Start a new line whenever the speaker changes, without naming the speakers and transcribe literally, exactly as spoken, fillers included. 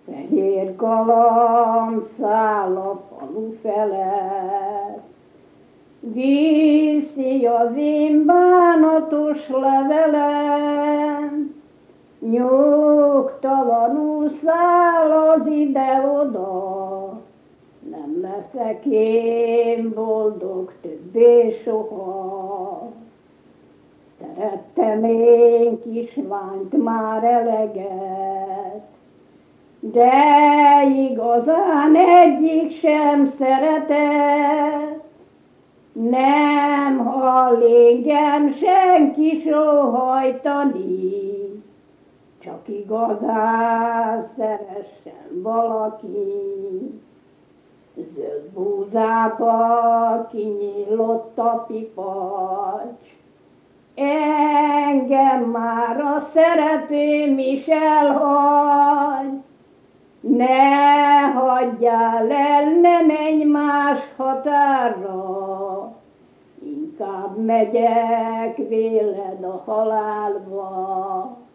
Fehér galamb száll a falu felett, viszi az én bánatos levelem, nyugtalanul száll az ide-oda, nem leszek én boldog többé soha. Szerettem én kislányt már eleget, de igazán egyik sem szeretett. Nem hall engem senki sóhajtani, csak igazán szeressen valaki. Zöld búzába kinyílott a pipacs, engem már a szeretőm is elhagy. Ne hagyjál el, ne menj más határra, inkább megyek véled a halálba.